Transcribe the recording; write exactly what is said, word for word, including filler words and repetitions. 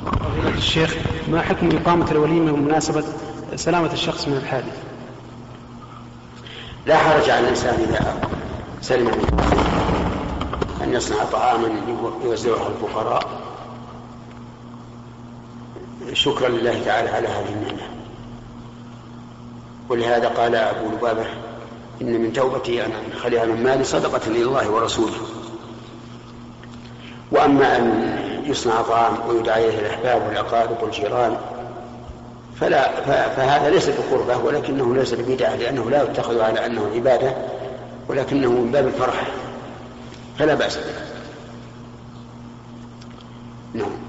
فضيلة الشيخ، ما حكم إقامة الوليمة بمناسبة سلامة الشخص من الحادث؟ لا حرج على الإنسان إذا سلم من الحادث أن يصنع طعاما يوزعه على الفقراء شكرا لله تعالى على هذه النعمة. ولهذا قال أبو لبابة إن من توبتي أن أخليها من مالي صدقة إلى الله ورسوله. وأما أن يصنع طعام ويدعى إليه الأحباب والأقارب والجيران فلا فهذا ليس بقربة ولكنه ليس ببدعة، لأنه لا يتخذ على أنه عبادة ولكنه من باب الفرح، فلا بأس به. نعم.